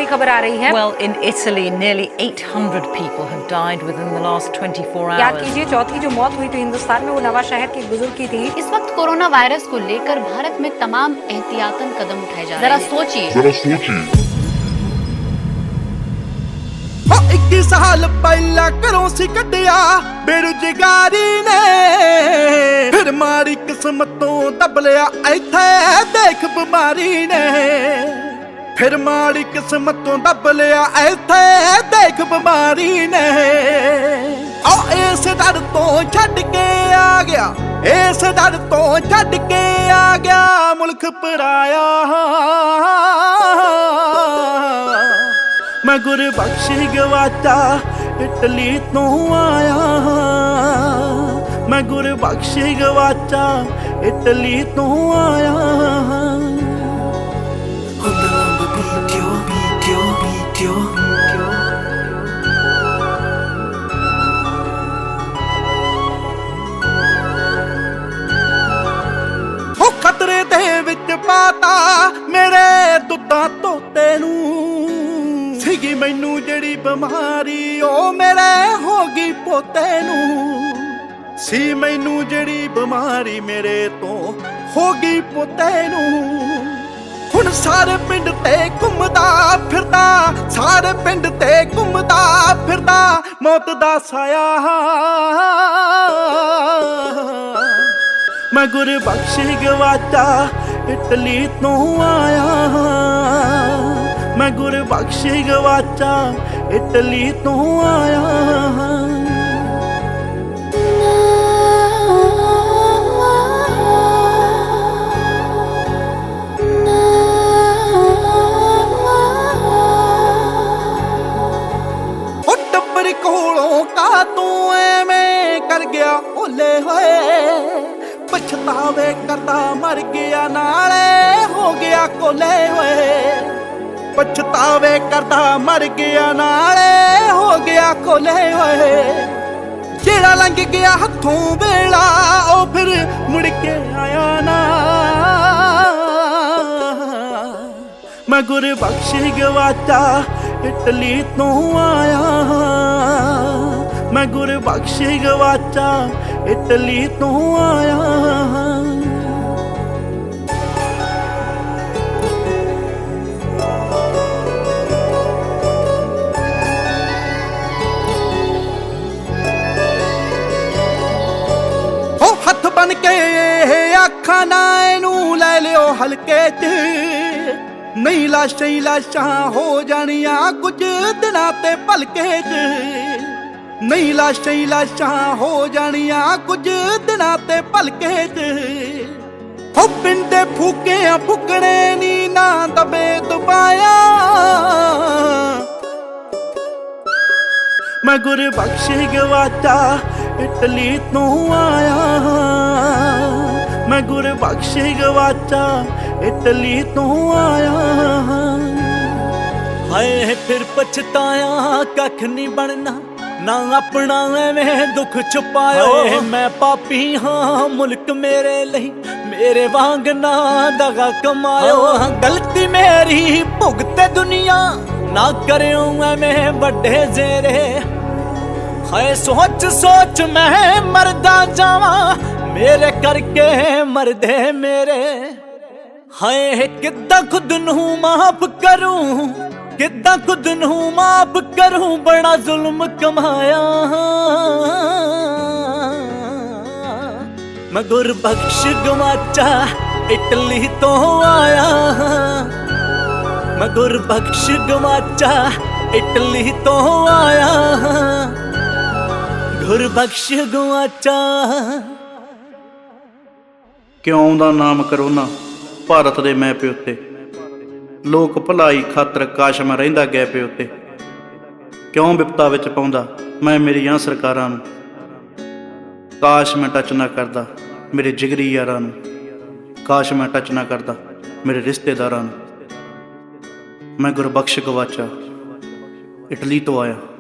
बड़ी खबर आ रही है। Well, in Italy, nearly 800 people have died within the last 24 hours. याद कीजिए, चौथी जो मौत हुई थी हिंदुस्तान में वो नवा शहर के एक बुजुर्ग की थी। इस वक्त कोरोना वायरस को लेकर भारत में तमाम एहतियातन कदम उठाए जा रहे हैं। जरा सोचिए। 21 साल पहला घरों सी कटिया बेरोजगारी ने, फिर मारी किस्मतों दब लिया इत्थे देख बीमारी ने, फिर मारी किस्मतों दब लिया इत्थे देख बीमारी ने। इस डर तो छड़ के आ गया, इस डर तो छड़ के आ गया मुल्क पराया। मैं गुरबख्श गवाचा इटली तो आया, मैं गुरबख्श गवाचा इटली तो आया। खतरे दे विच पाता मेरे दुद्धां तोते नूं, सीगी मैनू जड़ी बीमारी ओ मेरे होगी पोते नूं, सी मैनू जड़ी बीमारी मेरे तो होगी पोते नूं। हुण सारे पिंड ते घुमदा फिरदा, सारे पिंड ते घुमदा फिरदा मौत दा साया। मैं गुरबख्श गवाचा इटली तो आया, मैं गुरबख्श गवाचा इटली तो आया। टब्बर कोलों का तू एवें कर गया ओले होए, पछतावे करदा मर गया नाले हो गया कोले होए, पछतावे करदा मर गया नाले हो गया कोले होए। जेड़ा लंघ गया हथों वेला ओ फिर मुड़ के आया ना। मैं गुरबख्श गवाचा इटली तो आया, मैं गुरबख्श गवाचा इटली तो आया। हथ बन के आखा ना इनू लै लियो हल्के च, नहीं लाशां ही लाशां हो जानियां कुछ दिनां ते भलके च, नहीं लाशां ही लाशां हो जानियां कुछ दिनां ते भलके च। हो पिंडे फूके फुकने नी ना दबे दुबाया। मैं गुरबख्श गवाचा इटली तो आया, मैं गुरबख्श गवाचा इटली तो आया। हाय फिर पछताया कख नहीं बनना ना अपना एवें दुख छुपायो। मैं पापी हाँ मुल्क मेरे लई मेरे वांग ना दगा कमायो। गलती मेरी भुगते दुनिया ना करियो एवें बड़े जेरे। हाय सोच सोच मैं मरदा जावा मेरे करके मरदे मेरे। हाय किद्दां खुद नू माफ करूं, किद्दां खुद नू माफ करूं बड़ा जुल्म कमाया। मैं गुरबख्श गवाचा इटली तो आया, मैं गुरबख्श गवाचा इटली तो आया, गुरबख्श गवाचा। क्यों दा नाम करोना भारत दे मैप उत्ते, लोक भलाई खातर काश मैं रहिंदा गैप उत्ते। क्यों विपता विच पाउंदा मैं मेरियां सरकारां नूं, काश मैं टच ना करदा मेरे जिगरी यारां नूं, काश मैं टच ना करदा मेरे रिश्तेदारां नूं। मैं गुरबख्श गवाचा इटली तो आया।